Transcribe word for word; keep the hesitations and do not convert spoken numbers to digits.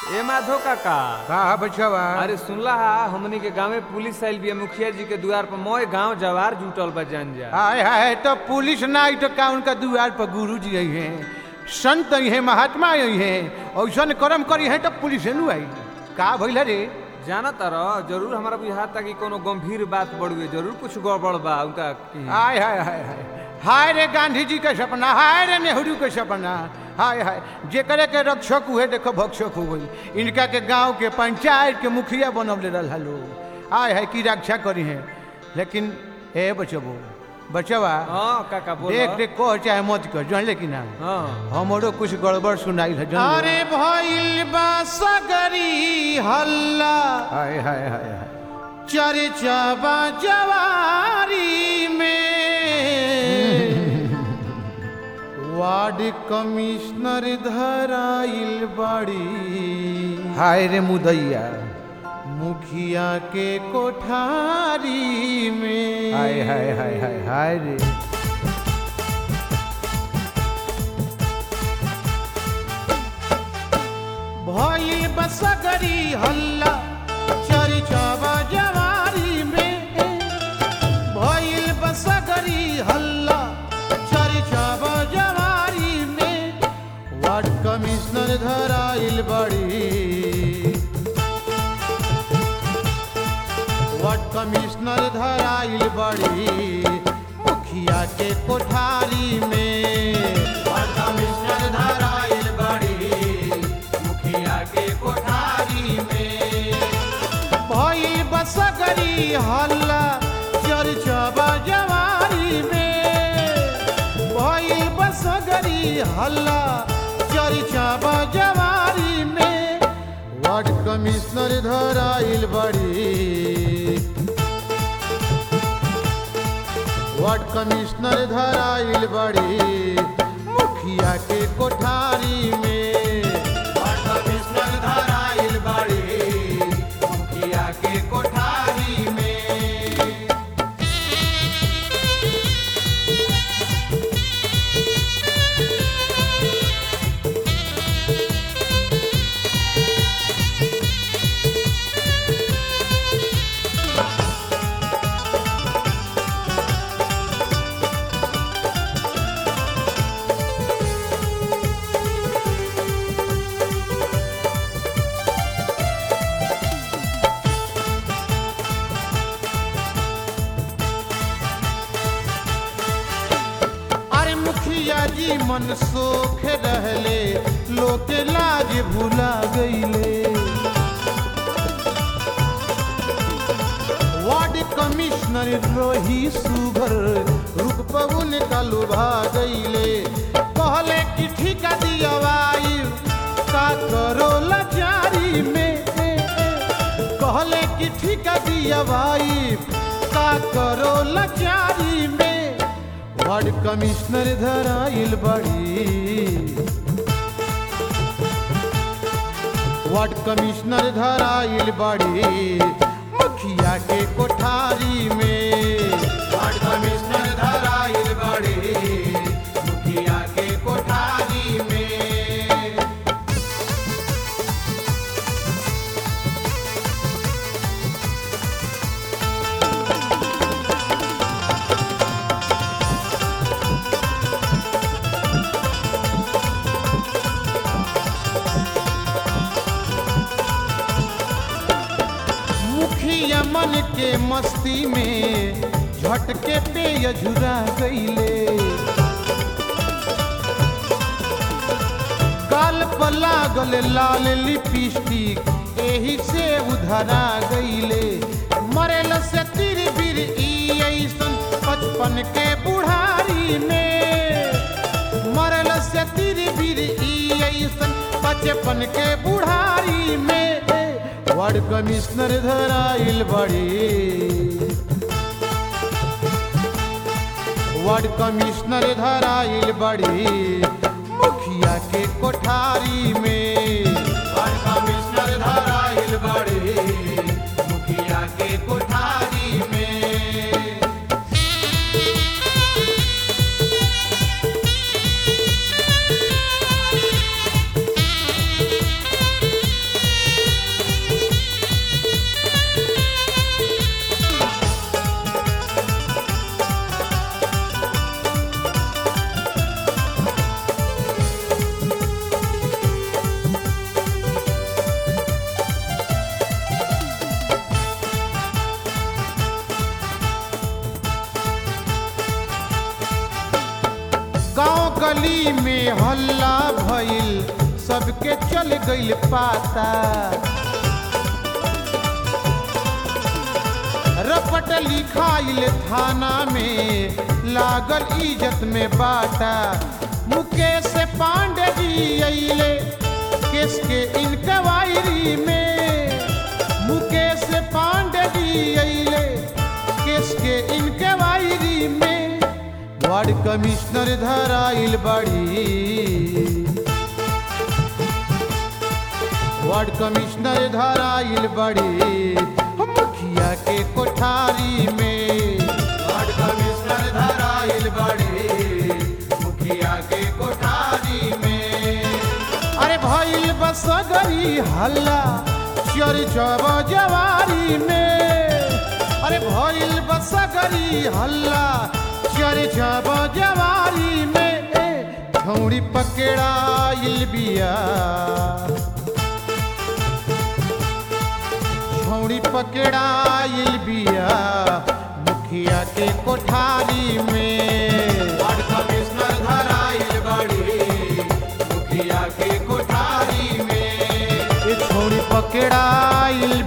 ए माधो काका का बचवा अरे सुनला हा हमनी के गांव में पुलिस आइल बिया मुखिया जी के द्वार पर मोय गांव जवार जुटल बा जान जा हाय हाय तो पुलिस ना आई तो का उनका द्वार पर गुरु जी आई हैं संत आई हैं महात्मा आई हैं ऐसा कर्म करी है तो पुलिस नु आई का भइल रे जाना तारा जरूर हमारा बुझाता कि कोनो गंभीर बात बड़ुए जरूर कुछ गड़बड़ बा उनका हाय हाय हाय हाय हाय रे गांधी जी के सपना हाय रे नेहरू के सपना हाय हाय जेकरे के रक्षक हुए देखो भक्षक हो गई इनका के गांव के पंचायत के मुखिया बनवले रहा लोग हाय हाय की रक्षा करी है लेकिन ए बचबो बचवा हां काका बोल देख देख कह चाहे मत कर जान लेकिन हां हमरो कुछ गड़बड़ सुनाई है जान अरे भइल बा सगरी हल्ला हाय हाय हाय हाय चर्चा बा जवारी में वार्ड कमिश्नर धराइल बाड़ी हाय रे मुदैया मुखिया के कोठारी में हाय हाय हाय हाय हाय रे भइल बा सगरी हल्ला चर्चा बा जवारी में भइल बा सगरी हल्ला चर्चा बा जवारी में वार्ड कमिश्नर धराइल बड़ी वार्ड कमिश्नर धराइल बड़ी मुखिया के कोठारी में वार्ड कमिश्नर धराइल बड़ी मुखिया के कोठारी में भइल बा सगरी हल्ला चर्चा बा जवारी में भइल बा सगरी हल्ला चर्चा बा जवारी में वार्ड कमिश्नर धराइल बड़ी वार्ड कमिश्नर धराइल बड़ी मुखिया के कोठारी में वार्ड कमिश्नर धराइल बड़ी मुखिया के कोठारी में जी मन सोख रहले लोग लाज भुला गईले वार्ड कमिश्नर रोही सुभर रुक पवन का लुभा गईले कहले कि ठिका दियवाई का करो लाचारी में कहले कि ठिका दियवाई का करो लाचारी में वार्ड कमिश्नर धराइल बड़ी वार्ड कमिश्नर धराइल बड़ी मुखिया के कोठारी में वार्ड कमिश्नर धराइल बड़ी मुखिया के कोठारी में मन के मस्ती में झटके पे यजुरा गईले गाल पर लागल लाल लिपस्टिक एही से उधरा गईले मरेल से तिर बिर ई ऐसन बचपन के बुढ़ारी में मरेल से तिर बिर ई ऐसन बचपन के बुढ़ारी में वार्ड कमिश्नर धराइल बड़ी वार्ड कमिश्नर धराइल बड़ी मुखिया के कोठारी में वार्ड कमिश्नर धराइल बड़ी मुखिया के कोठारी में में हल्ला भइल सबके चल गइल पाता रपट लिखाइल थाना में लागल इज्जत में बाटा मुकेश पांडे जी अइले केस के इंक्वायरी में मुकेश पांडे जी अइले केस के इंक्वायरी में वार्ड कमिश्नर धराइल बड़ी वार्ड कमिश्नर धराइल बड़ी मुखिया के कोठारी में वार्ड कमिश्नर धराइल बड़ी मुखिया के कोठारी में अरे भइल बसगरी हल्ला चर्चब जवारी में अरे भइल बसगरी हल्ला चर्चब जवारी में ए छौड़ी पकड़ाइल बिया छौड़ी पकड़ाइल बिया मुखिया के कोठारी में वार्ड कमिश्नर धराइल बड़ी मुखिया के कोठारी में छौड़ी पकड़ाइल